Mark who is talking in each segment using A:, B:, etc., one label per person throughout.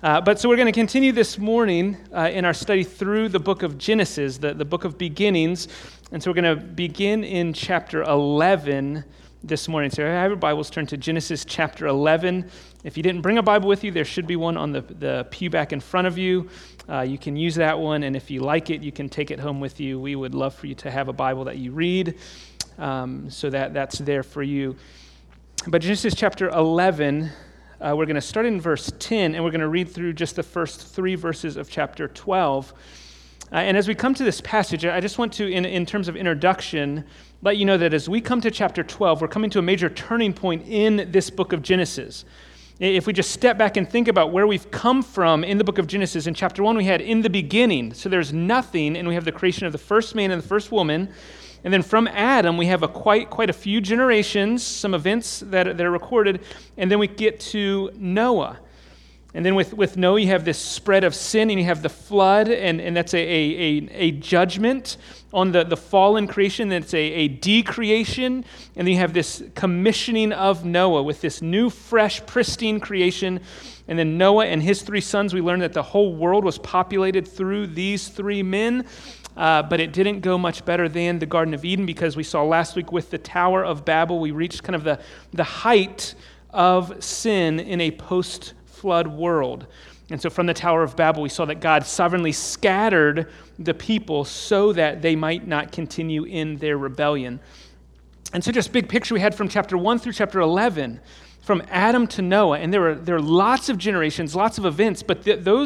A: So we're going to continue this morning in our study through the book of Genesis, the book of beginnings. And so we're going to begin in chapter 11 this morning. So if you have your Bibles, turn to Genesis chapter 11. If you didn't bring a Bible with you, there should be one on the pew back in front of you. You can use that one, and if you like it, you can take it home with you. We would love for you to have a Bible that you read, so that's there for you. But Genesis chapter 11, we're going to start in verse 10, and we're going to read through just the first 3 verses of chapter 12. And as we come to this passage, I just want to, in terms of introduction, let you know that as we come to chapter 12, we're coming to a major turning point in this book of Genesis. If we just step back and think about where we've come from in the book of Genesis, in chapter 1 we had in the beginning, so there's nothing, and we have the creation of the first man and the first woman. And then from Adam, we have quite a few generations, some events that are recorded, and then we get to Noah. And then with Noah, you have this spread of sin, and you have the flood, and that's a judgment on the fallen creation. That's a decreation, and then you have this commissioning of Noah with this new, fresh, pristine creation. And then Noah and his 3 sons, we learned that the whole world was populated through these 3 men. But it didn't go much better than the Garden of Eden, because we saw last week with the Tower of Babel, we reached kind of the height of sin in a post-flood world. And so from the Tower of Babel, we saw that God sovereignly scattered the people so that they might not continue in their rebellion. And so just big picture we had from chapter 1 through chapter 11, from Adam to Noah, and there are lots of generations, lots of events, but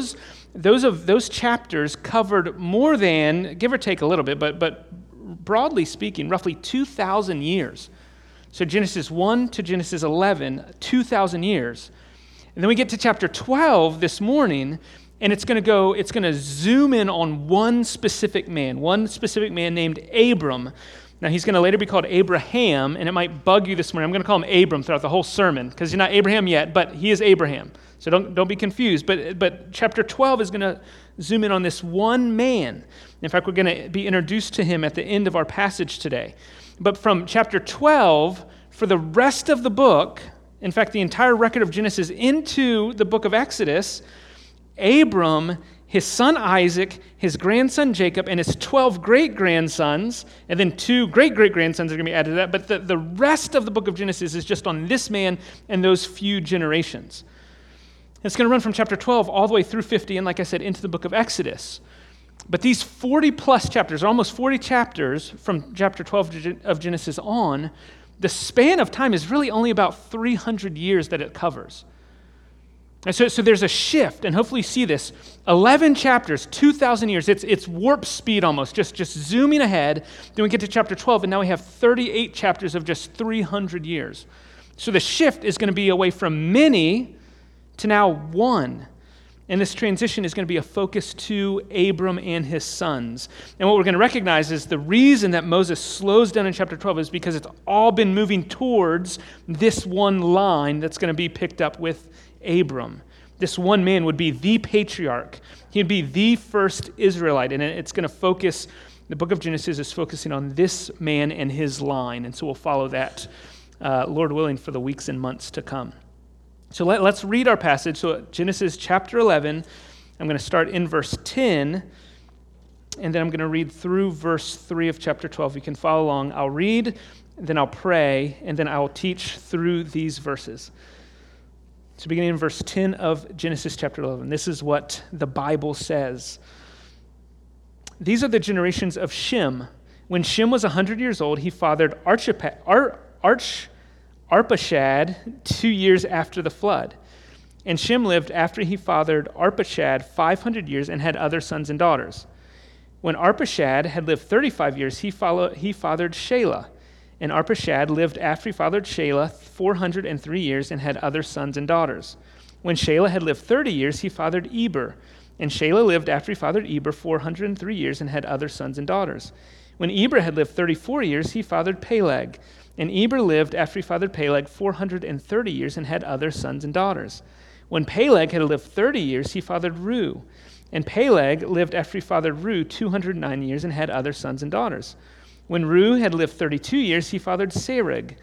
A: those chapters covered more than, give or take a little bit, but broadly speaking, roughly 2,000 years. So Genesis 1 to Genesis 11, 2,000 years. And then we get to chapter 12 this morning, and it's going to zoom in on one specific man named Abram. Now, he's going to later be called Abraham, and it might bug you this morning. I'm going to call him Abram throughout the whole sermon, because he's not Abraham yet, but he is Abraham. So don't be confused. But chapter 12 is going to zoom in on this one man. In fact, we're going to be introduced to him at the end of our passage today. But from chapter 12, for the rest of the book, in fact, the entire record of Genesis into the book of Exodus, Abram, his son Isaac, his grandson Jacob, and his 12 great-grandsons, and then 2 great-great-grandsons are going to be added to that, but the rest of the book of Genesis is just on this man and those few generations. It's going to run from chapter 12 all the way through 50, and like I said, into the book of Exodus. But these 40-plus chapters, almost 40 chapters from chapter 12 of Genesis on, the span of time is really only about 300 years that it covers. And so there's a shift, and hopefully you see this. 11 chapters, 2,000 years. It's warp speed almost, just zooming ahead. Then we get to chapter 12, and now we have 38 chapters of just 300 years. So the shift is going to be away from many to now one. And this transition is going to be a focus to Abram and his sons. And what we're going to recognize is the reason that Moses slows down in chapter 12 is because it's all been moving towards this one line that's going to be picked up with Abram. This one man would be the patriarch. He'd be the first Israelite. And it's going to focus, the book of Genesis is focusing on this man and his line. And so we'll follow that, Lord willing, for the weeks and months to come. So let's read our passage. So Genesis chapter 11, I'm going to start in verse 10, and then I'm going to read through verse 3 of chapter 12. You can follow along. I'll read, then I'll pray, and then I'll teach through these verses. So beginning in verse 10 of Genesis chapter 11, this is what the Bible says. These are the generations of Shem. When Shem was 100 years old, he fathered Arpachshad 2 years after the flood. And Shem lived after he fathered Arpachshad 500 years and had other sons and daughters. When Arpachshad had lived 35 years, he fathered Shelah. And Arpachshad lived after he fathered Shelah 403 years and had other sons and daughters. When Shelah had lived 30 years, he fathered Eber. And Shelah lived after he fathered Eber 403 years and had other sons and daughters. When Eber had lived 34 years, he fathered Peleg. And Eber lived after he fathered Peleg 430 years and had other sons and daughters. When Peleg had lived 30 years, he fathered Reu. And Peleg lived after he fathered Reu 209 years and had other sons and daughters. When Reu had lived 32 years, he fathered Serug.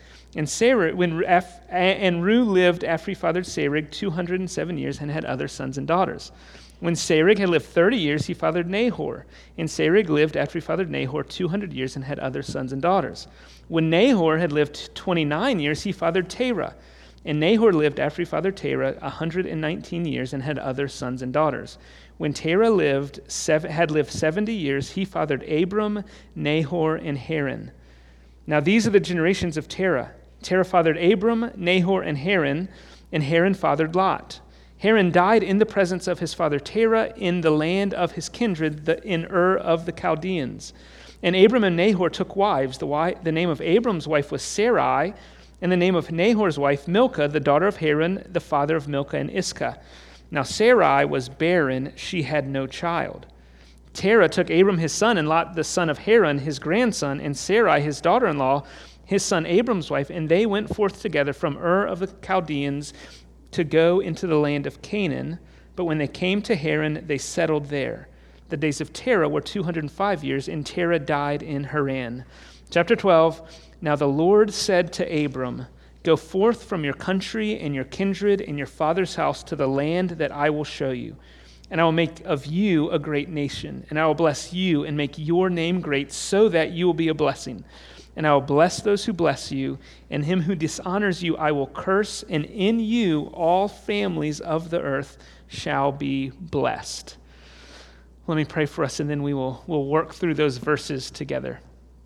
A: And Reu lived after he fathered Serug 207 years and had other sons and daughters. When Serug had lived 30 years, he fathered Nahor. And Serug lived after he fathered Nahor 200 years and had other sons and daughters. When Nahor had lived 29 years, he fathered Terah. And Nahor lived after he fathered Terah 119 years and had other sons and daughters. When Terah had lived 70 years, he fathered Abram, Nahor, and Haran. Now these are the generations of Terah. Terah fathered Abram, Nahor, and Haran fathered Lot. Haran died in the presence of his father Terah in the land of his kindred, in Ur of the Chaldeans. And Abram and Nahor took wives. The name of Abram's wife was Sarai, and the name of Nahor's wife Milcah, the daughter of Haran, the father of Milcah and Iscah. Now Sarai was barren, she had no child. Terah took Abram his son, and Lot the son of Haran his grandson, and Sarai his daughter-in-law, his son Abram's wife, and they went forth together from Ur of the Chaldeans to go into the land of Canaan. But when they came to Haran, they settled there. The days of Terah were 205 years, and Terah died in Haran. Chapter 12, Now the Lord said to Abram, Go forth from your country and your kindred and your father's house to the land that I will show you. And I will make of you a great nation, and I will bless you and make your name great so that you will be a blessing. And I will bless those who bless you, and him who dishonors you I will curse, and in you all families of the earth shall be blessed. Let me pray for us, and then we'll work through those verses together.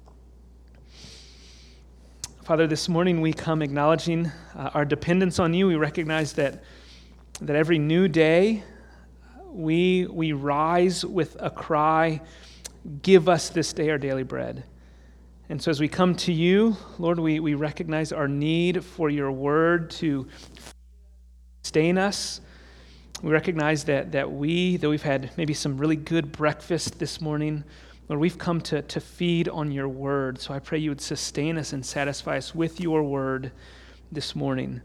A: Father, this morning we come acknowledging our dependence on you. We recognize that every new day we rise with a cry, give us this day our daily bread. And so as we come to you, Lord, we recognize our need for your word to sustain us. We recognize that we've had maybe some really good breakfast this morning, Lord, we've come to feed on your word. So I pray you would sustain us and satisfy us with your word this morning.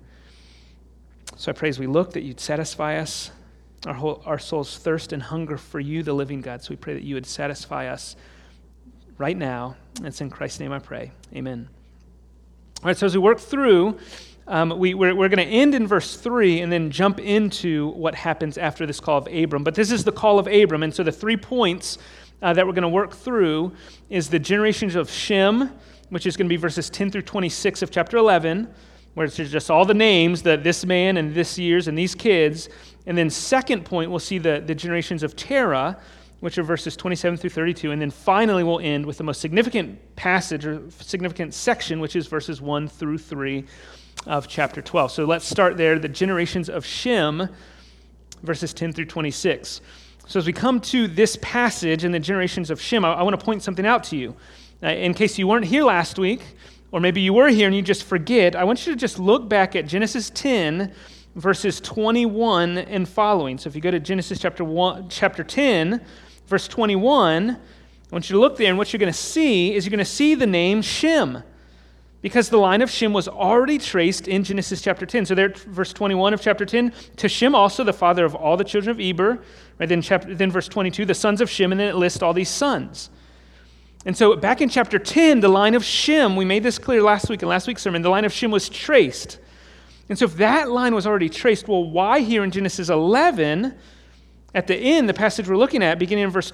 A: So I pray as we look that you'd satisfy us, our soul's thirst and hunger for you, the living God. So we pray that you would satisfy us right now. And it's in Christ's name I pray. Amen. All right, so as we work through, we're going to end in verse 3 and then jump into what happens after this call of Abram. But this is the call of Abram. And so the 3 points that we're going to work through is the generations of Shem, which is going to be verses 10 through 26 of chapter 11, where it's just all the names, that this man and this years and these kids. And then second point, we'll see the generations of Terah, which are verses 27 through 32. And then finally, we'll end with the most significant passage or significant section, which is verses 1 through 3 of chapter 12. So let's start there, the generations of Shem, verses 10 through 26. So as we come to this passage in the generations of Shem, I want to point something out to you. In case you weren't here last week, or maybe you were here and you just forget, I want you to just look back at Genesis 10, verses 21 and following. So if you go to Genesis chapter 10, verse 21, I want you to look there, and what you're going to see is you're going to see the name Shem, because the line of Shem was already traced in Genesis chapter 10. So there, verse 21 of chapter 10, to Shem also, the father of all the children of Eber. Right, then verse 22, the sons of Shem, and then it lists all these sons. And so back in chapter 10, the line of Shem, we made this clear last week in last week's sermon, the line of Shem was traced. And so if that line was already traced, well, why here in Genesis 11, at the end, the passage we're looking at, beginning in verse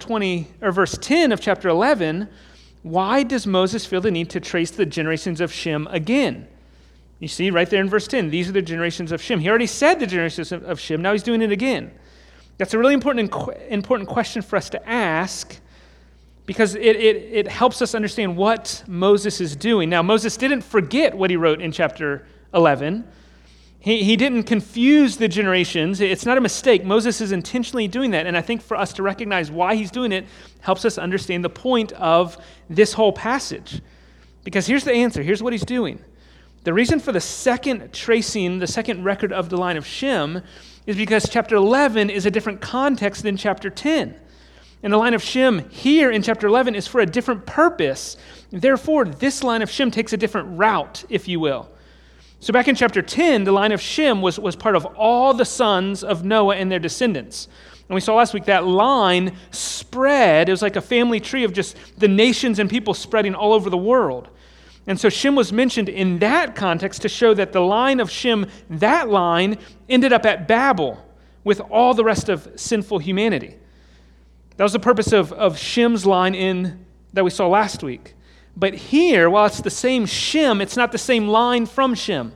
A: 10 of chapter 11, why does Moses feel the need to trace the generations of Shem again? You see right there in verse 10, these are the generations of Shem. He already said the generations of Shem, now he's doing it again. That's a really important question for us to ask, because it helps us understand what Moses is doing. Now, Moses didn't forget what he wrote in chapter 11. He didn't confuse the generations. It's not a mistake. Moses is intentionally doing that. And I think for us to recognize why he's doing it helps us understand the point of this whole passage. Because here's the answer. Here's what he's doing. The reason for the second record of the line of Shem is because chapter 11 is a different context than chapter 10. And the line of Shem here in chapter 11 is for a different purpose. Therefore, this line of Shem takes a different route, if you will. So back in chapter 10, the line of Shem was part of all the sons of Noah and their descendants. And we saw last week that line spread. It was like a family tree of just the nations and people spreading all over the world. And so Shem was mentioned in that context to show that the line of Shem, that line, ended up at Babel with all the rest of sinful humanity. That was the purpose of Shem's line that we saw last week. But here, while it's the same Shem, it's not the same line from Shem.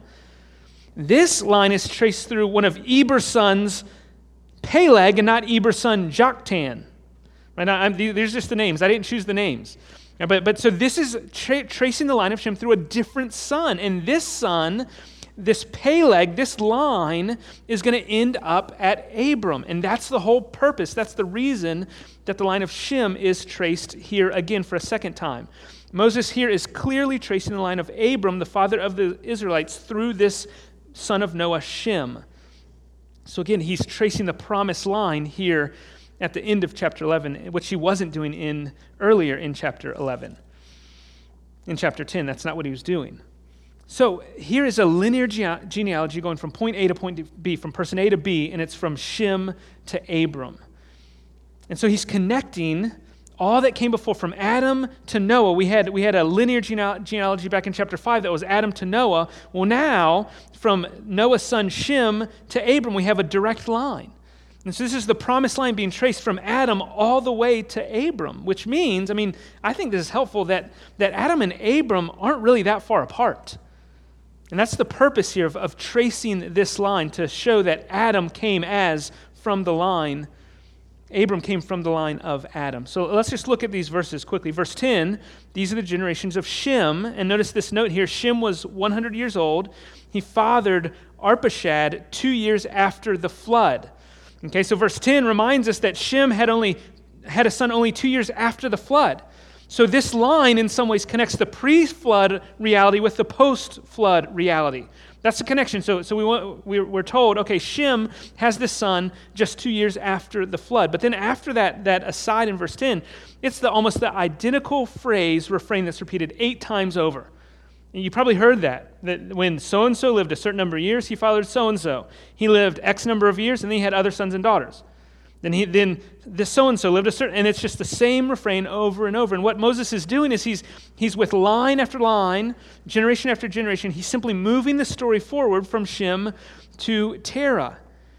A: This line is traced through one of Eber's sons, Peleg, and not Eber's son, Joktan. Right? These are just the names. I didn't choose the names. But so this is tracing the line of Shem through a different son. And this son, this Peleg, this line is going to end up at Abram. And that's the whole purpose. That's the reason that the line of Shem is traced here again for a second time. Moses here is clearly tracing the line of Abram, the father of the Israelites, through this son of Noah, Shem. So again, he's tracing the promised line here at the end of chapter 11, which he wasn't doing earlier in chapter 11. In chapter 10, that's not what he was doing. So here is a linear genealogy going from point A to point B, from person A to B, and it's from Shem to Abram. And so he's connecting all that came before, from Adam to Noah. We had a linear genealogy back in chapter 5 that was Adam to Noah. Well, now, from Noah's son Shem to Abram, we have a direct line. And so this is the promised line being traced from Adam all the way to Abram, which means, I think this is helpful, that Adam and Abram aren't really that far apart. And that's the purpose here of tracing this line, to show that Adam came from the line. Abram came from the line of Adam. So let's just look at these verses quickly. Verse 10, these are the generations of Shem. And notice this note here, Shem was 100 years old. He fathered Arpachshad 2 years after the flood. Okay, so verse 10 reminds us that Shem had a son only 2 years after the flood. So this line in some ways connects the pre-flood reality with the post-flood reality. That's the connection. So we're told, okay, Shem has this son just 2 years after the flood. But then after that aside in verse 10, it's almost the identical refrain that's repeated 8 times over. And you probably heard that when so-and-so lived a certain number of years, he fathered so-and-so. He lived X number of years, and then he had other sons and daughters. Then this so-and-so lived and it's just the same refrain over and over. And what Moses is doing is he's with line after line, generation after generation, he's simply moving the story forward from Shem to Terah.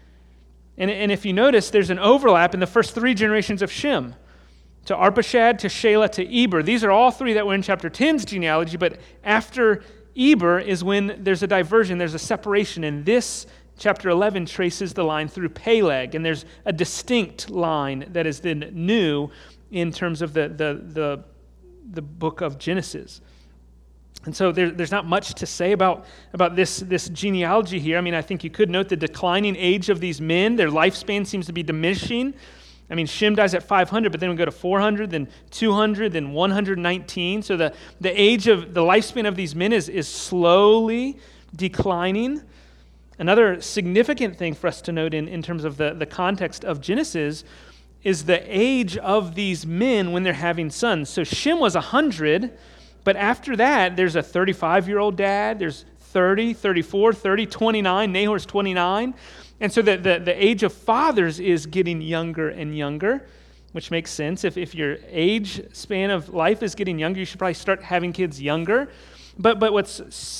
A: And if you notice, there's an overlap in the first 3 generations of Shem, to Arpachshad, to Shelah, to Eber. These are all 3 that were in chapter 10's genealogy, but after Eber is when there's a diversion, there's a separation, and this chapter 11 traces the line through Peleg, and there's a distinct line that is then new in terms of the book of Genesis. And so there's not much to say about this genealogy here. I think you could note the declining age of these men. Their lifespan seems to be diminishing. Shem dies at 500, but then we go to 400, then 200, then 119. So the age of the lifespan of these men is slowly declining. Another significant thing for us to note in terms of the context of Genesis is the age of these men when they're having sons. So Shem was 100, but after that, there's a 35-year-old dad, there's 30, 34, 30, 29, Nahor's 29. And so the age of fathers is getting younger and younger, which makes sense. If your age span of life is getting younger, you should probably start having kids younger. But what's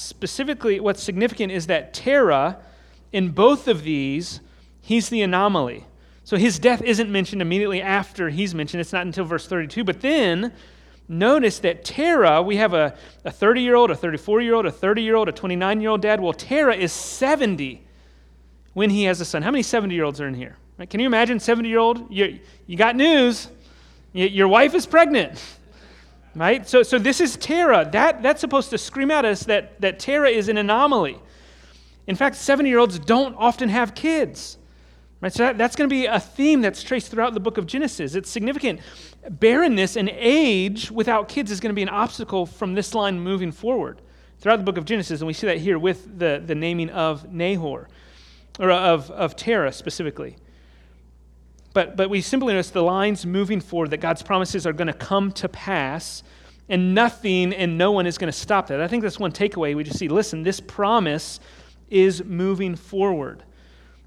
A: significant is that Terah, in both of these, he's the anomaly. So his death isn't mentioned immediately after he's mentioned. It's not until verse 32. But then, notice that Terah, we have a 30-year-old, a 34-year-old, a 30-year-old, a 29-year-old dad. Well, Terah is 70 when he has a son. How many 70-year-olds are in here? Right? Can you imagine 70-year-old? You got news. Your wife is pregnant. Right? So this is Terah. That's supposed to scream at us that Terah is an anomaly. In fact, 70-year-olds don't often have kids. Right? So that's going to be a theme that's traced throughout the book of Genesis. It's significant. Barrenness and age without kids is going to be an obstacle from this line moving forward throughout the book of Genesis, and we see that here with the naming of Nahor, or of Terah specifically. But we simply notice the lines moving forward, that God's promises are going to come to pass, and nothing and no one is going to stop that. I think that's one takeaway. We just see, listen, this promise is moving forward.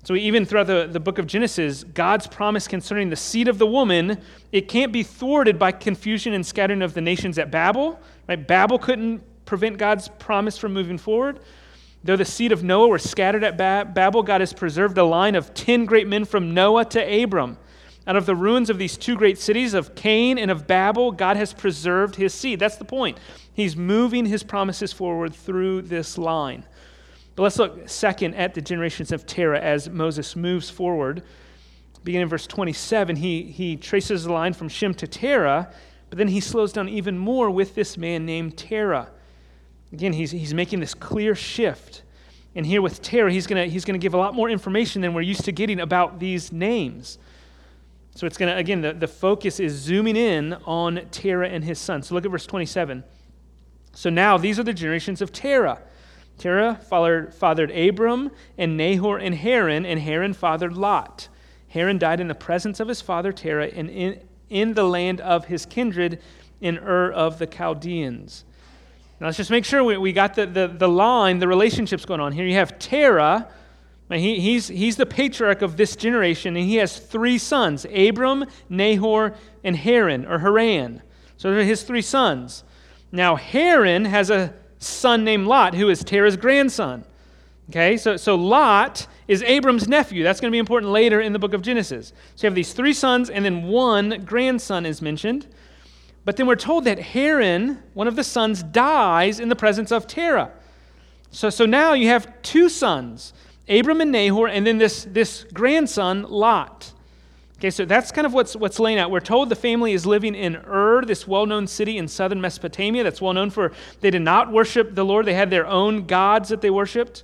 A: So even throughout the book of Genesis, God's promise concerning the seed of the woman, it can't be thwarted by confusion and scattering of the nations at Babel. Right? Babel couldn't prevent God's promise from moving forward. Though the seed of Noah were scattered at Babel, God has preserved a line of 10 great men from Noah to Abram. Out of the ruins of these two great cities of Cain and of Babel, God has preserved his seed. That's the point. He's moving his promises forward through this line. But let's look second at the generations of Terah as Moses moves forward. Beginning in verse 27, he traces the line from Shem to Terah, but then he slows down even more with this man named Terah. Again, he's making this clear shift. And here with Terah, he's gonna give a lot more information than we're used to getting about these names. So it's going to, again, the focus is zooming in on Terah and his son. So look at verse 27. So now these are the generations of Terah. Terah fathered Abram and Nahor and Haran fathered Lot. Haran died in the presence of his father Terah and in the land of his kindred in Ur of the Chaldeans. Now let's just make sure we got the line, the relationships going on. Here you have Terah. He's the patriarch of this generation, and he has 3 sons, Abram, Nahor, and Haran. So they're his 3 sons. Now Haran has a son named Lot, who is Terah's grandson. Okay, so Lot is Abram's nephew. That's going to be important later in the book of Genesis. So you have these 3 sons, and then 1 grandson is mentioned. But then we're told that Haran, one of the sons, dies in the presence of Terah. So now you have 2 sons, Abram and Nahor, and then this grandson, Lot. Okay, so that's kind of what's laying out. We're told the family is living in Ur, this well-known city in southern Mesopotamia that's well known for, they did not worship the Lord. They had their own gods that they worshiped.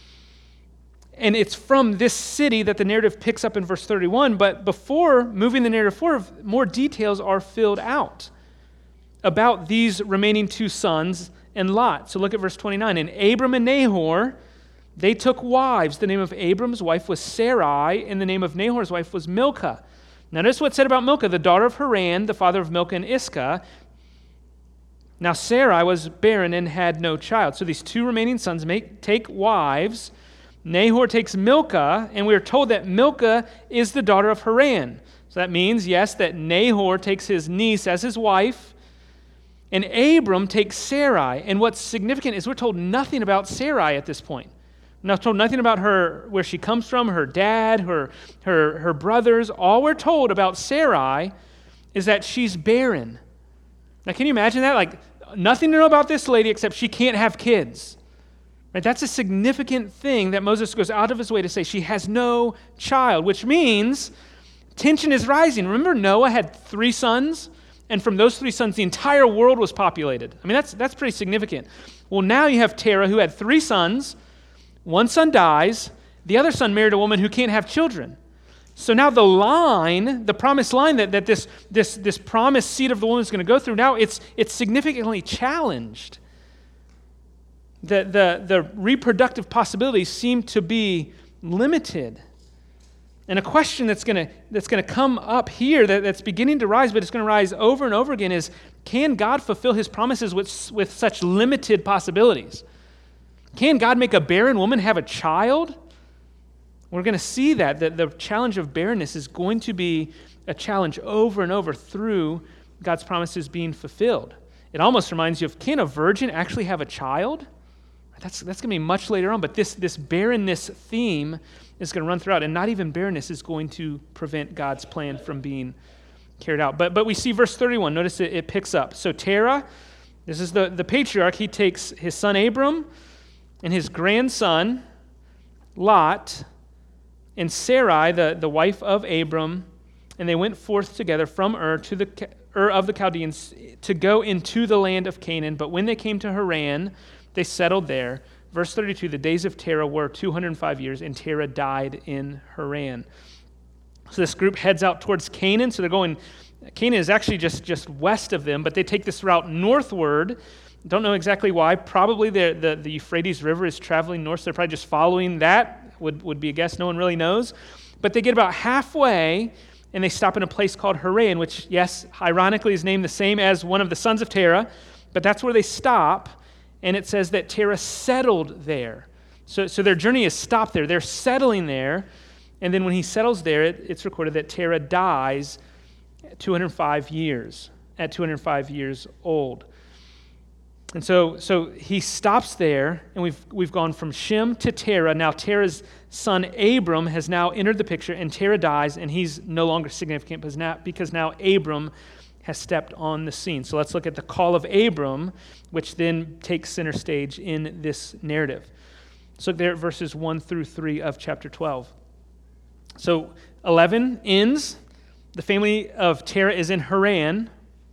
A: And it's from this city that the narrative picks up in verse 31, but before moving the narrative forward, more details are filled out about these remaining 2 sons and Lot. So look at verse 29. And Abram and Nahor, they took wives. The name of Abram's wife was Sarai, and the name of Nahor's wife was Milcah. Now notice what's said about Milcah, the daughter of Haran, the father of Milcah and Iscah. Now Sarai was barren and had no child. So these 2 remaining sons take wives. Nahor takes Milcah, and we are told that Milcah is the daughter of Haran. So that means, yes, that Nahor takes his niece as his wife, and Abram takes Sarai. And what's significant is we're told nothing about Sarai at this point. We're told nothing about her, where she comes from, her dad, her brothers. All we're told about Sarai is that she's barren. Now, can you imagine that? Like, nothing to know about this lady except she can't have kids. Right? That's a significant thing that Moses goes out of his way to say. She has no child, which means tension is rising. Remember, Noah had 3 sons, and from those 3 sons, the entire world was populated. I mean, that's pretty significant. Well, now you have Terah, who had 3 sons. 1 son dies. The other son married a woman who can't have children. So now the promised line that this promised seed of the woman is going to go through, now it's significantly challenged. The reproductive possibilities seem to be limited. And a question that's going to come up here that's beginning to rise, but it's going to rise over and over again is, can God fulfill his promises with such limited possibilities? Can God make a barren woman have a child? We're going to see that the challenge of barrenness is going to be a challenge over and over through God's promises being fulfilled. It almost reminds you of, can a virgin actually have a child? That's going to be much later on, but this barrenness theme is going to run throughout, and not even barrenness is going to prevent God's plan from being carried out. But we see verse 31. Notice it picks up. So Terah, this is the patriarch, he takes his son Abram and his grandson Lot and Sarai, the wife of Abram, and they went forth together from Ur to the Ur of the Chaldeans to go into the land of Canaan. But when they came to Haran, they settled there. Verse 32, the days of Terah were 205 years, and Terah died in Haran. So this group heads out towards Canaan. So they're going, Canaan is actually just west of them, but they take this route northward. Don't know exactly why. Probably the Euphrates River is traveling north. So they're probably just following that, would be a guess. No one really knows. But they get about halfway, and they stop in a place called Haran, which, yes, ironically is named the same as one of the sons of Terah. But that's where they stop. And it says that Terah settled there. So their journey is stopped there. They're settling there. And then when he settles there, it's recorded that Terah dies at 205 years old. And so he stops there, and we've gone from Shem to Terah. Now Terah's son Abram has now entered the picture, and Terah dies, and he's no longer significant because now Abram has stepped on the scene. So let's look at the call of Abram, which then takes center stage in this narrative. So look there at verses 1 through 3 of chapter 12. So 11 ends. The family of Terah is in Haran.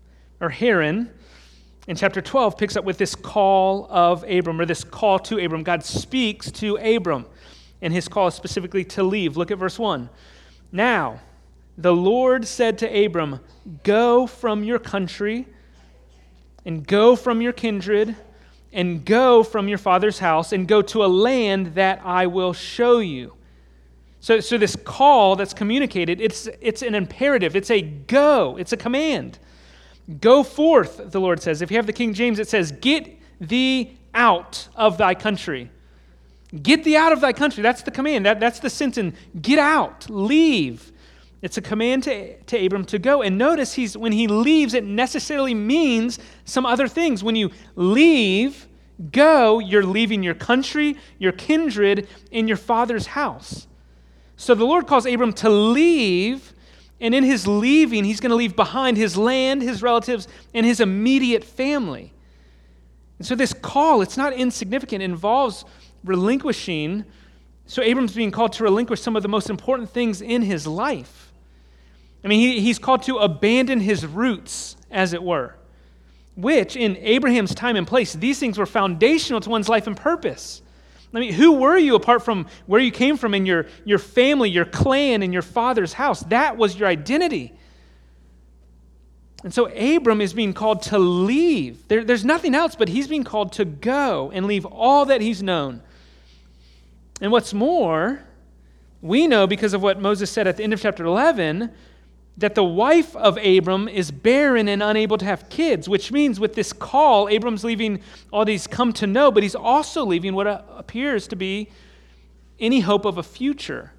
A: And chapter 12 picks up with this call of Abram, or this call to Abram. God speaks to Abram, and his call is specifically to leave. Look at verse 1. Now, the Lord said to Abram, go from your country, and go from your kindred, and go from your father's house, and go to a land that I will show you. So this call that's communicated, it's an imperative. It's a go. It's a command. Go forth, the Lord says. If you have the King James, it says, get thee out of thy country. Get thee out of thy country. That's the command. That's the sentence. Get out. Leave. It's a command to Abram to go. And notice when he leaves, it necessarily means some other things. When you leave, go, you're leaving your country, your kindred, and your father's house. So the Lord calls Abram to leave. And in his leaving, he's going to leave behind his land, his relatives, and his immediate family. And so this call, it's not insignificant. It involves relinquishing. So Abram's being called to relinquish some of the most important things in his life. I mean, he's called to abandon his roots, as it were, which in Abraham's time and place, these things were foundational to one's life and purpose. I mean, who were you apart from where you came from in your family, your clan, and your father's house? That was your identity. And so Abram is being called to leave. There's nothing else, but he's being called to go and leave all that he's known. And what's more, we know because of what Moses said at the end of chapter 11, that the wife of Abram is barren and unable to have kids, which means with this call, Abram's leaving all these come to know, but he's also leaving what appears to be any hope of a future.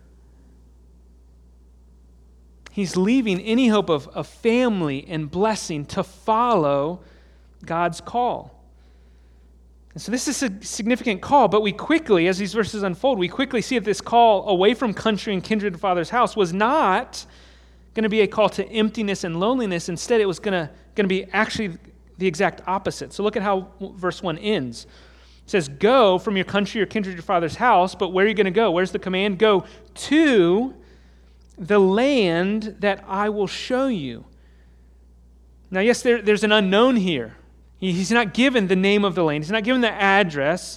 A: He's leaving any hope of family and blessing to follow God's call. And so this is a significant call, but we quickly, as these verses unfold, we quickly see that this call away from country and kindred and father's house was not going to be a call to emptiness and loneliness. Instead, it was going to be actually the exact opposite. So look at how verse 1 ends. It says, go from your country, your kindred, your father's house, but where are you going to go? Where's the command? Go to the land that I will show you. Now, yes, there's an unknown here. He's not given the name of the land. He's not given the address.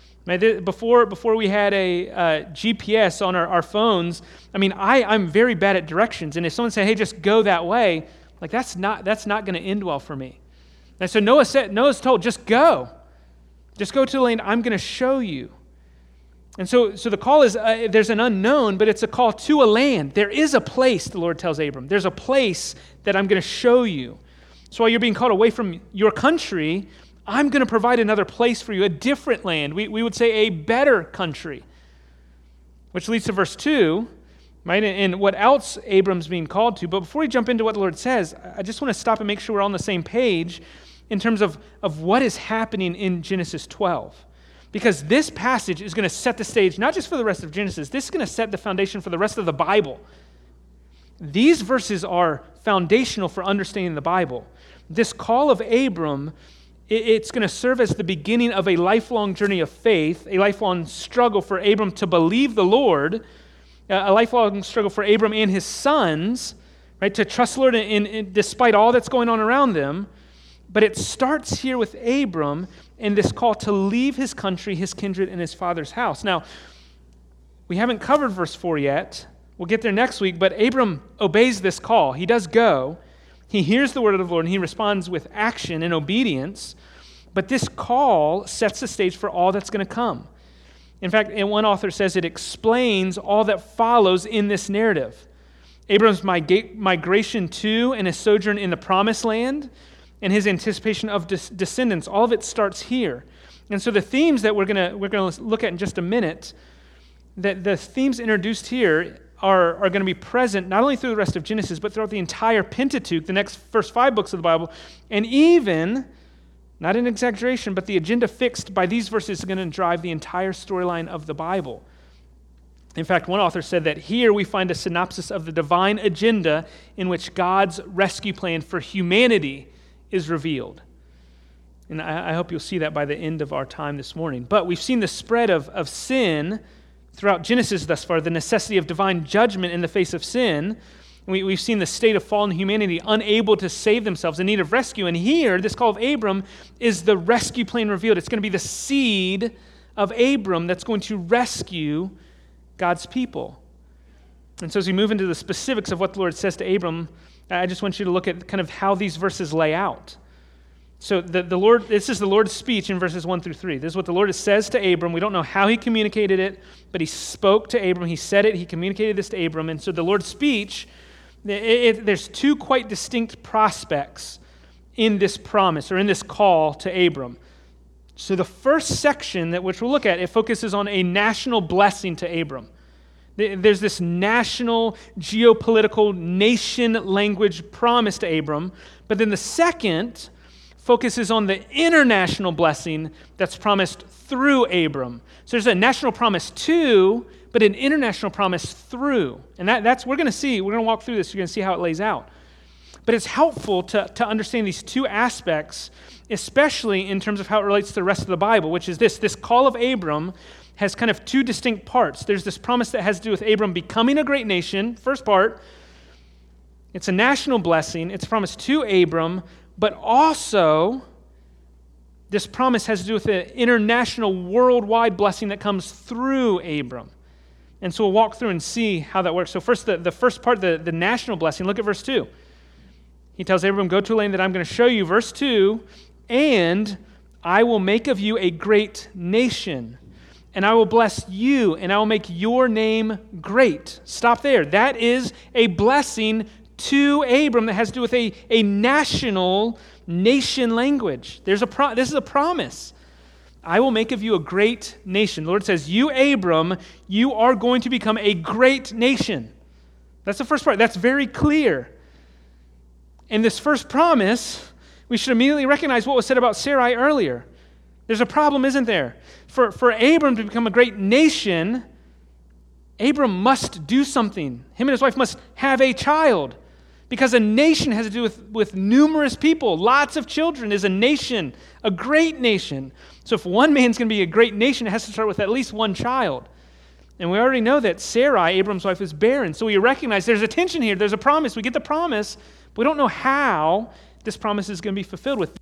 A: Before we had a GPS on our phones, I mean, I'm very bad at directions. And if someone said, hey, just go that way, like that's not going to end well for me. And so Noah's told, just go. Just go to the land I'm going to show you. And so the call is, there's an unknown, but it's a call to a land. There is a place, the Lord tells Abram. There's a place that I'm going to show you. So while you're being called away from your country, I'm going to provide another place for you, a different land. We would say a better country. Which leads to verse 2, right? And what else Abram's being called to. But before we jump into what the Lord says, I just want to stop and make sure we're on the same page in terms of what is happening in Genesis 12. Because this passage is going to set the stage, not just for the rest of Genesis, this is going to set the foundation for the rest of the Bible. These verses are foundational for understanding the Bible. This call of Abram, it's going to serve as the beginning of a lifelong journey of faith, a lifelong struggle for Abram to believe the Lord, a lifelong struggle for Abram and his sons, right, to trust the Lord in despite all that's going on around them. But it starts here with Abram and this call to leave his country, his kindred, and his father's house. Now, we haven't covered verse 4 yet. We'll get there next week, but Abram obeys this call. He does go. He hears the word of the Lord, and he responds with action and obedience. But this call sets the stage for all that's going to come. In fact, one author says it explains all that follows in this narrative. Abram's migration to and his sojourn in the promised land and his anticipation of descendants, all of it starts here. And so the themes that we're going to look at in just a minute, that the themes introduced here are going to be present not only through the rest of Genesis, but throughout the entire Pentateuch, the next first 5 books of the Bible, and even, not an exaggeration, but the agenda fixed by these verses is going to drive the entire storyline of the Bible. In fact, one author said that here we find a synopsis of the divine agenda in which God's rescue plan for humanity is revealed. And I hope you'll see that by the end of our time this morning. But we've seen the spread of sin throughout Genesis thus far, the necessity of divine judgment in the face of sin. We've seen the state of fallen humanity unable to save themselves, in need of rescue. And here, this call of Abram is the rescue plan revealed. It's going to be the seed of Abram that's going to rescue God's people. And so as we move into the specifics of what the Lord says to Abram, I just want you to look at kind of how these verses lay out. So the Lord, this is the Lord's speech in verses 1 through 3. This is what the Lord says to Abram. We don't know how he communicated it, but he spoke to Abram. He said it. He communicated this to Abram. And so the Lord's speech, there's 2 quite distinct prospects in this promise or in this call to Abram. So the first section which we'll look at, it focuses on a national blessing to Abram. There's this national, geopolitical, nation language promise to Abram. But then the second focuses on the international blessing that's promised through Abram. So there's a national promise to, but an international promise through. And that's we're going to walk through this. You're going to see how it lays out. But it's helpful to understand these 2 aspects, especially in terms of how it relates to the rest of the Bible, which is this call of Abram has kind of 2 distinct parts. There's this promise that has to do with Abram becoming a great nation. First part, it's a national blessing. It's a promise to Abram, but also this promise has to do with the international, worldwide blessing that comes through Abram. And so we'll walk through and see how that works. So first, the first part, the national blessing, look at verse 2. He tells Abram, go to a land that I'm going to show you. Verse 2, and I will make of you a great nation, and I will bless you, and I will make your name great. Stop there. That is a blessing to Abram that has to do with a national nation language. This is a promise. I will make of you a great nation. The Lord says, you, Abram, you are going to become a great nation. That's the first part. That's very clear. In this first promise, we should immediately recognize what was said about Sarai earlier. There's a problem, isn't there? For Abram to become a great nation, Abram must do something. Him and his wife must have a child. Because a nation has to do with numerous people. Lots of children is a nation, a great nation. So if one man's going to be a great nation, it has to start with at least one child. And we already know that Sarai, Abram's wife, is barren. So we recognize there's a tension here. There's a promise. We get the promise, but we don't know how this promise is going to be fulfilled with.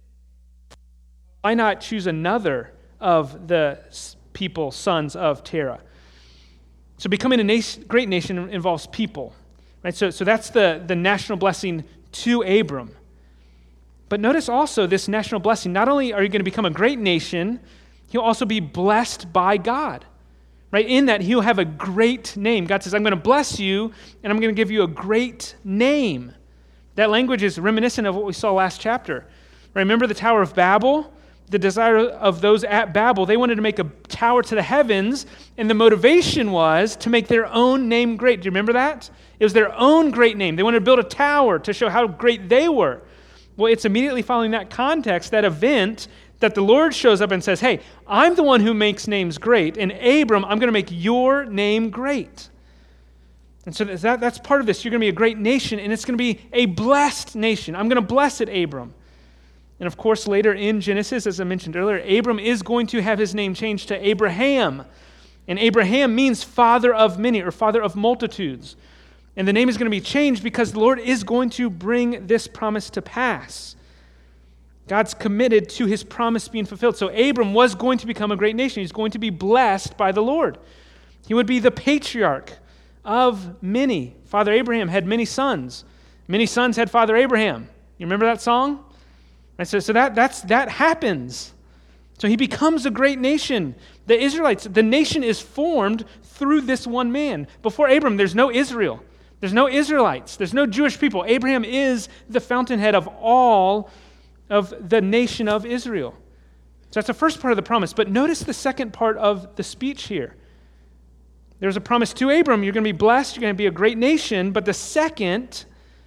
A: Why not choose another of the people, sons of Terah? So becoming a great nation involves people. Right? So that's the national blessing to Abram. But notice also this national blessing. Not only are you going to become a great nation, he'll also be blessed by God. Right? In that he'll have a great name. God says, I'm going to bless you, and I'm going to give you a great name. That language is reminiscent of what we saw last chapter. Remember the Tower of Babel? The desire of those at Babel, they wanted to make a tower to the heavens, and the motivation was to make their own name great. Do you remember that? It was their own great name. They wanted to build a tower to show how great they were. Well, it's immediately following that context, that event, that the Lord shows up and says, hey, I'm the one who makes names great, and Abram, I'm going to make your name great. And so that's part of this. You're going to be a great nation, and it's going to be a blessed nation. I'm going to bless it, Abram. And of course, later in Genesis, as I mentioned earlier, Abram is going to have his name changed to Abraham. And Abraham means father of many, or father of multitudes. And the name is going to be changed because the Lord is going to bring this promise to pass. God's committed to his promise being fulfilled. So Abram was going to become a great nation. He's going to be blessed by the Lord. He would be the patriarch of many. Father Abraham had many sons. Many sons had Father Abraham. You remember that song? And so that happens. So he becomes a great nation. The Israelites, the nation is formed through this one man. Before Abram, there's no Israel. There's no Israelites. There's no Jewish people. Abraham is the fountainhead of all of the nation of Israel. So that's the first part of the promise. But notice the second part of the speech here. There's a promise to Abram, you're going to be blessed, you're going to be a great nation, but the second,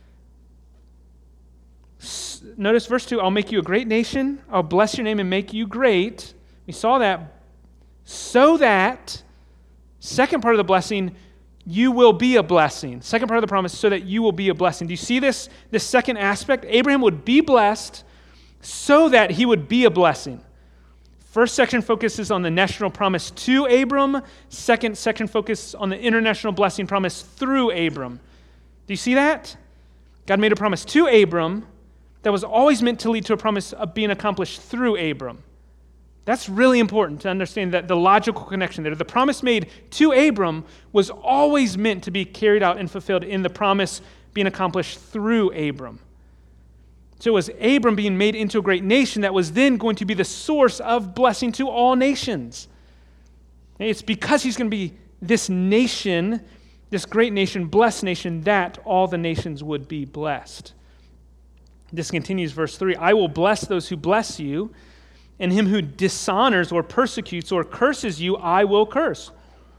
A: notice verse 2, I'll make you a great nation, I'll bless your name and make you great. We saw that. So that, second part of the blessing, you will be a blessing. Second part of the promise, so that you will be a blessing. Do you see this second aspect? Abraham would be blessed so that he would be a blessing. First section focuses on the national promise to Abram. Second section focuses on the international blessing promise through Abram. Do you see that? God made a promise to Abram that was always meant to lead to a promise of being accomplished through Abram. That's really important to understand that the logical connection there. The promise made to Abram was always meant to be carried out and fulfilled in the promise being accomplished through Abram. So it was Abram being made into a great nation that was then going to be the source of blessing to all nations. It's because he's going to be this nation, this great nation, blessed nation, that all the nations would be blessed. This continues, verse 3, I will bless those who bless you, and him who dishonors or persecutes or curses you, I will curse.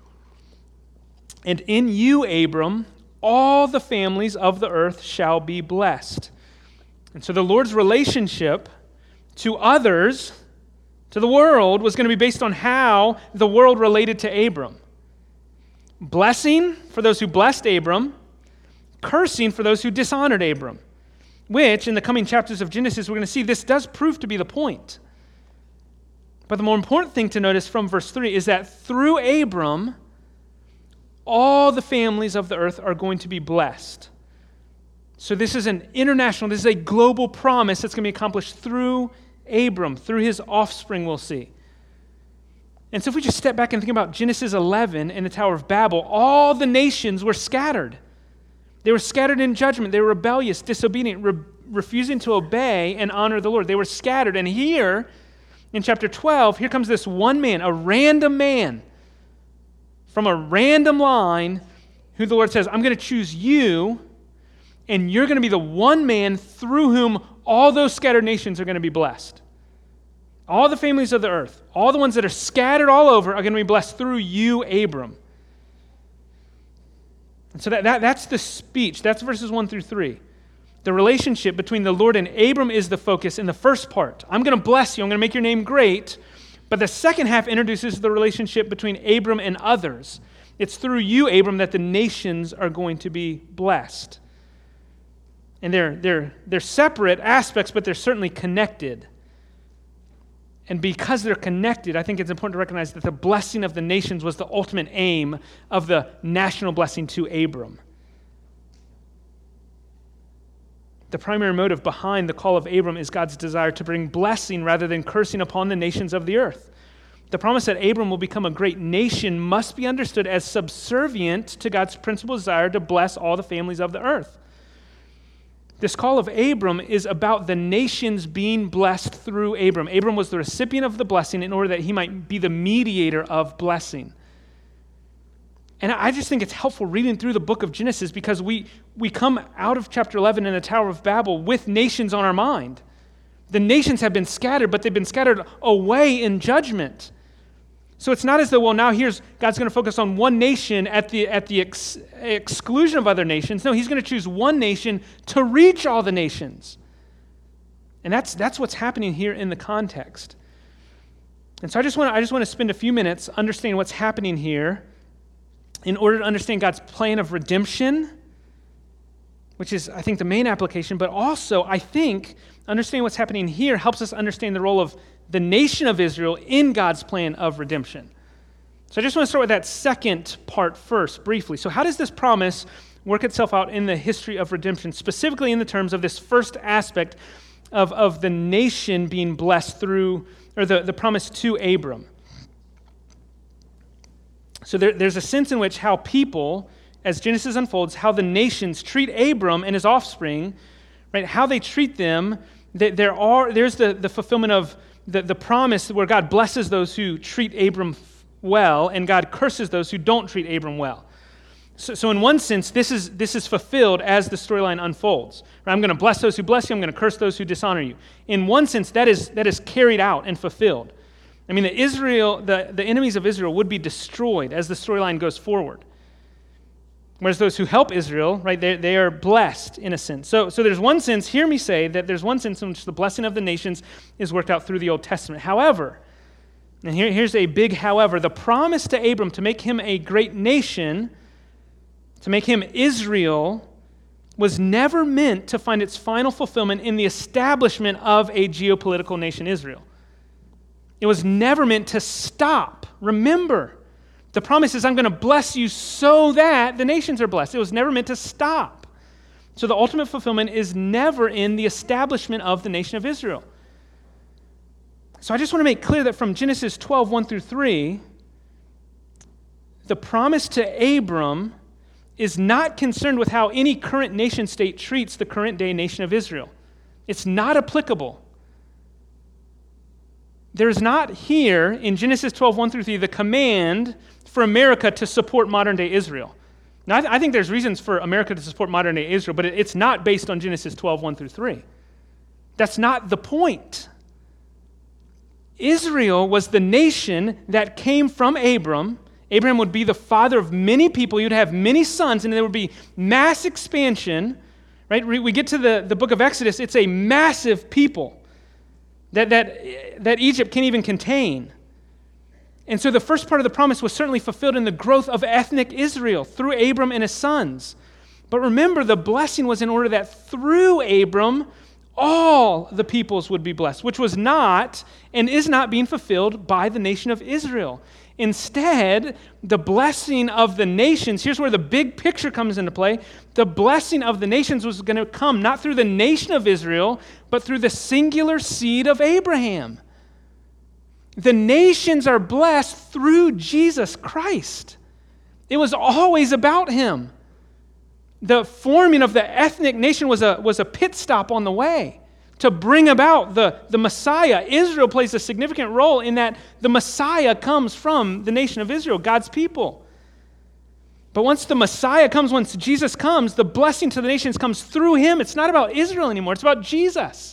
A: And in you, Abram, all the families of the earth shall be blessed. And so the Lord's relationship to others, to the world, was going to be based on how the world related to Abram. Blessing for those who blessed Abram, cursing for those who dishonored Abram, which in the coming chapters of Genesis, we're going to see this does prove to be the point. But the more important thing to notice from verse 3 is that through Abram, all the families of the earth are going to be blessed. So this is an international, this is a global promise that's going to be accomplished through Abram, through his offspring, we'll see. And so if we just step back and think about Genesis 11 and the Tower of Babel, all the nations were scattered. They were scattered in judgment. They were rebellious, disobedient, refusing to obey and honor the Lord. They were scattered. And here, in chapter 12, here comes this one man, a random man from a random line who the Lord says, I'm going to choose you, and you're going to be the one man through whom all those scattered nations are going to be blessed. All the families of the earth, all the ones that are scattered all over are going to be blessed through you, Abram. And so that's the speech. That's verses 1 through 3. The relationship between the Lord and Abram is the focus in the first part. I'm going to bless you. I'm going to make your name great. But the second half introduces the relationship between Abram and others. It's through you, Abram, that the nations are going to be blessed. And they're separate aspects, but they're certainly connected. And because they're connected, I think it's important to recognize that the blessing of the nations was the ultimate aim of the national blessing to Abram. The primary motive behind the call of Abram is God's desire to bring blessing rather than cursing upon the nations of the earth. The promise that Abram will become a great nation must be understood as subservient to God's principal desire to bless all the families of the earth. This call of Abram is about the nations being blessed through Abram. Abram was the recipient of the blessing in order that he might be the mediator of blessing. And I just think it's helpful reading through the book of Genesis because we come out of chapter 11 in the Tower of Babel with nations on our mind. The nations have been scattered, but they've been scattered away in judgment. So it's not as though, well, now God's going to focus on one nation at the exclusion of other nations. No, he's going to choose one nation to reach all the nations. And that's what's happening here in the context. And so I just want to spend a few minutes understanding what's happening here in order to understand God's plan of redemption, which is, I think, the main application, but also, I think, understanding what's happening here helps us understand the role of the nation of Israel in God's plan of redemption. So I just want to start with that second part first, briefly. So how does this promise work itself out in the history of redemption, specifically in the terms of this first aspect of the nation being blessed through, or the promise to Abram? So there's a sense in which how people, as Genesis unfolds, how the nations treat Abram and his offspring, right? How they treat them, there's the fulfillment of the promise where God blesses those who treat Abram well, and God curses those who don't treat Abram well. So in one sense, this is fulfilled as the storyline unfolds. Right? I'm going to bless those who bless you. I'm going to curse those who dishonor you. In one sense, that is carried out and fulfilled. I mean, the enemies of Israel would be destroyed as the storyline goes forward. Whereas those who help Israel, right, they are blessed in a sense. So there's one sense, hear me say, that there's one sense in which the blessing of the nations is worked out through the Old Testament. However, and here's a big however, the promise to Abram to make him a great nation, to make him Israel, was never meant to find its final fulfillment in the establishment of a geopolitical nation, Israel. It was never meant to stop. Remember, the promise is, I'm going to bless you so that the nations are blessed. It was never meant to stop. So the ultimate fulfillment is never in the establishment of the nation of Israel. So I just want to make clear that from Genesis 12, 1 through 3, the promise to Abram is not concerned with how any current nation state treats the current day nation of Israel. It's not applicable. There's not here in Genesis 12, 1 through 3, the command for America to support modern-day Israel. Now, I think there's reasons for America to support modern-day Israel, but it's not based on Genesis 12, 1 through 3. That's not the point. Israel was the nation that came from Abram. Abraham would be the father of many people. You'd have many sons, and there would be mass expansion. Right? We get to the book of Exodus. It's a massive people that Egypt can't even contain. And so the first part of the promise was certainly fulfilled in the growth of ethnic Israel through Abram and his sons. But remember, the blessing was in order that through Abram, all the peoples would be blessed, which was not and is not being fulfilled by the nation of Israel. Instead, the blessing of the nations, here's where the big picture comes into play. The blessing of the nations was going to come not through the nation of Israel, but through the singular seed of Abraham. The nations are blessed through Jesus Christ. It was always about him. The forming of the ethnic nation was a pit stop on the way to bring about the Messiah. Israel plays a significant role in that the Messiah comes from the nation of Israel, God's people. But once the Messiah comes, once Jesus comes, the blessing to the nations comes through him. It's not about Israel anymore. It's about Jesus.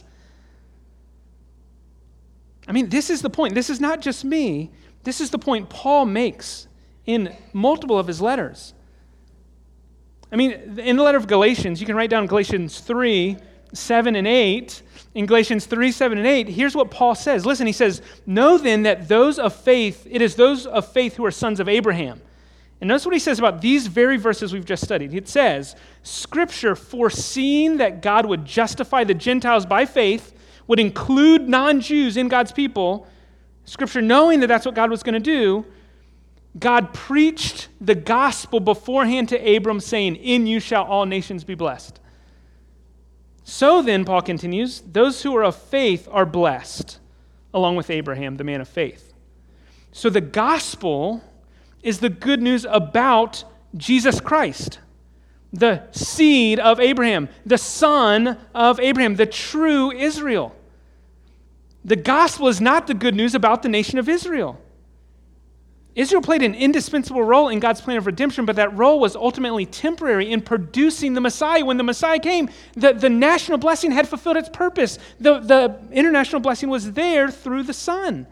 A: I mean, this is the point. This is not just me. This is the point Paul makes in multiple of his letters. I mean, in the letter of Galatians, you can write down Galatians 3, 7, and 8. In Galatians 3, 7, and 8, here's what Paul says. Listen, he says, "Know then that it is those of faith who are sons of Abraham." And notice what he says about these very verses we've just studied. It says, Scripture, foreseeing that God would justify the Gentiles by faith, would include non-Jews in God's people. Scripture, knowing that that's what God was going to do, God preached the gospel beforehand to Abram, saying, "In you shall all nations be blessed." So then, Paul continues, those who are of faith are blessed, along with Abraham, the man of faith. So the gospel is the good news about Jesus Christ, the seed of Abraham, the son of Abraham, the true Israel. The gospel is not the good news about the nation of Israel. Israel played an indispensable role in God's plan of redemption, but that role was ultimately temporary in producing the Messiah. When the Messiah came, the national blessing had fulfilled its purpose. The international blessing was there through the Son.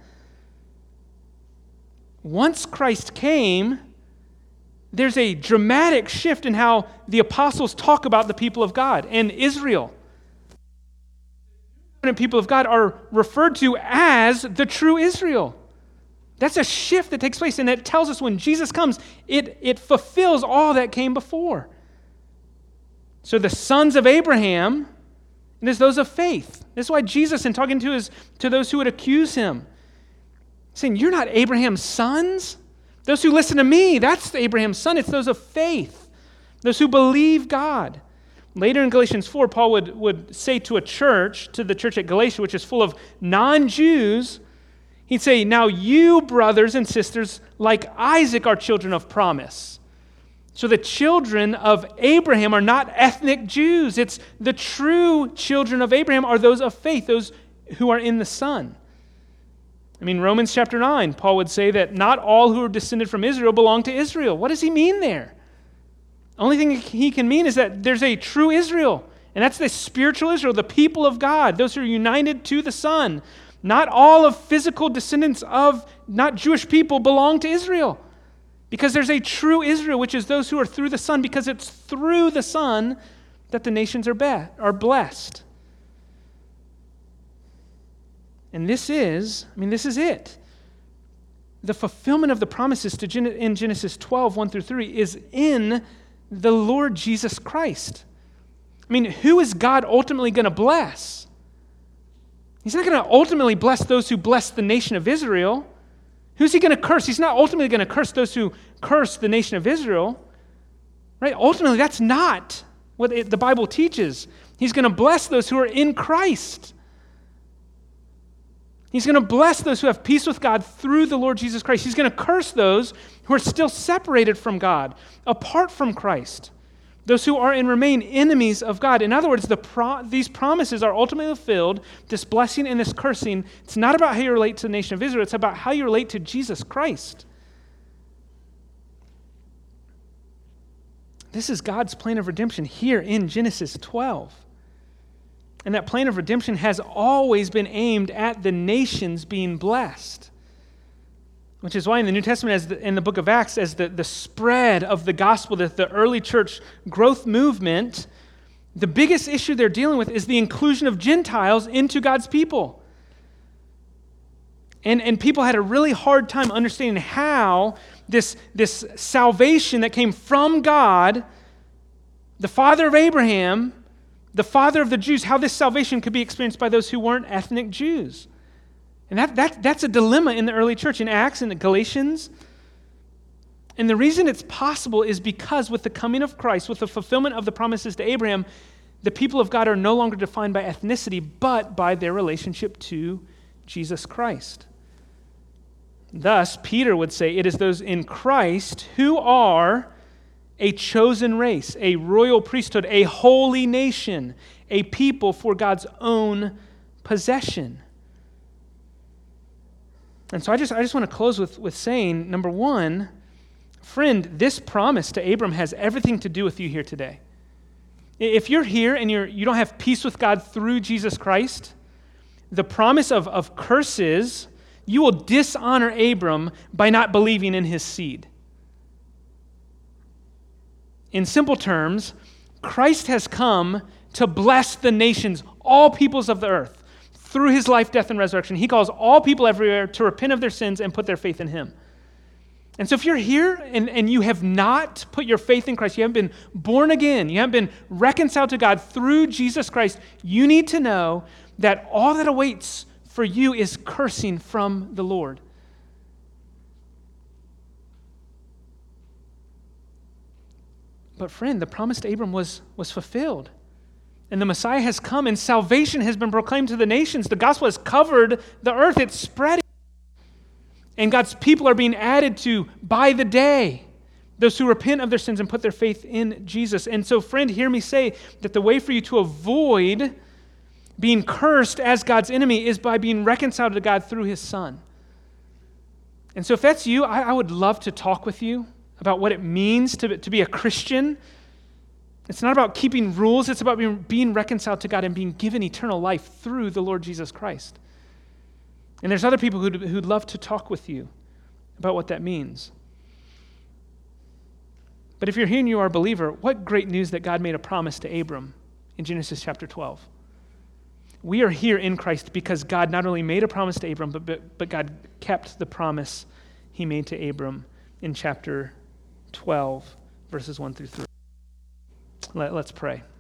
A: Once Christ came, there's a dramatic shift in how the apostles talk about the people of God and Israel. The people of God are referred to as the true Israel. That's a shift that takes place, and it tells us when Jesus comes, it fulfills all that came before. So the sons of Abraham, and it's those of faith. This is why Jesus, in talking to those who would accuse him, saying, "You're not Abraham's sons. Those who listen to me, that's Abraham's son. It's those of faith, those who believe God." Later in Galatians 4, Paul would say to the church at Galatia, which is full of non-Jews, he'd say, "Now you, brothers and sisters, like Isaac, are children of promise." So the children of Abraham are not ethnic Jews. It's the true children of Abraham are those of faith, those who are in the Son. I mean, Romans chapter 9, Paul would say that not all who are descended from Israel belong to Israel. What does he mean there? The only thing he can mean is that there's a true Israel, and that's the spiritual Israel, the people of God, those who are united to the Son. Not all of physical descendants of not Jewish people belong to Israel. Because there's a true Israel, which is those who are through the Son, because it's through the Son that the nations are blessed. And this is it. The fulfillment of the promises in Genesis 12, 1 through 3 is in the Lord Jesus Christ. I mean, who is God ultimately going to bless? He's not going to ultimately bless those who bless the nation of Israel. Who's he going to curse? He's not ultimately going to curse those who curse the nation of Israel. Right? Ultimately, that's not what the Bible teaches. He's going to bless those who are in Christ. He's going to bless those who have peace with God through the Lord Jesus Christ. He's going to curse those who are still separated from God, apart from Christ. Those who are and remain enemies of God. In other words, these promises are ultimately fulfilled, this blessing and this cursing. It's not about how you relate to the nation of Israel. It's about how you relate to Jesus Christ. This is God's plan of redemption here in Genesis 12. And that plan of redemption has always been aimed at the nations being blessed. Which is why in the New Testament, in the book of Acts, as the spread of the gospel, the early church growth movement, the biggest issue they're dealing with is the inclusion of Gentiles into God's people. And people had a really hard time understanding how this salvation that came from God, the father of Abraham, the father of the Jews, how this salvation could be experienced by those who weren't ethnic Jews. And that's a dilemma in the early church, in Acts and in Galatians. And the reason it's possible is because with the coming of Christ, with the fulfillment of the promises to Abraham, the people of God are no longer defined by ethnicity, but by their relationship to Jesus Christ. Thus, Peter would say, it is those in Christ who are a chosen race, a royal priesthood, a holy nation, a people for God's own possession. And so I just want to close with saying, number one, friend, this promise to Abram has everything to do with you here today. If you're here and you don't have peace with God through Jesus Christ, the promise of curses, you will dishonor Abram by not believing in his seed. In simple terms, Christ has come to bless the nations, all peoples of the earth, through his life, death, and resurrection. He calls all people everywhere to repent of their sins and put their faith in him. And so if you're here and you have not put your faith in Christ, you haven't been born again, you haven't been reconciled to God through Jesus Christ, you need to know that all that awaits for you is cursing from the Lord. But friend, the promise to Abram was fulfilled. And the Messiah has come and salvation has been proclaimed to the nations. The gospel has covered the earth. It's spreading. And God's people are being added to by the day. Those who repent of their sins and put their faith in Jesus. And so, friend, hear me say that the way for you to avoid being cursed as God's enemy is by being reconciled to God through his Son. And so if that's you, I would love to talk with you about what it means to be a Christian. It's not about keeping rules. It's about being reconciled to God and being given eternal life through the Lord Jesus Christ. And there's other people who'd love to talk with you about what that means. But if you're here and you are a believer, what great news that God made a promise to Abram in Genesis chapter 12. We are here in Christ because God not only made a promise to Abram, but God kept the promise he made to Abram in chapter 12, verses 1 through 3. Let's pray.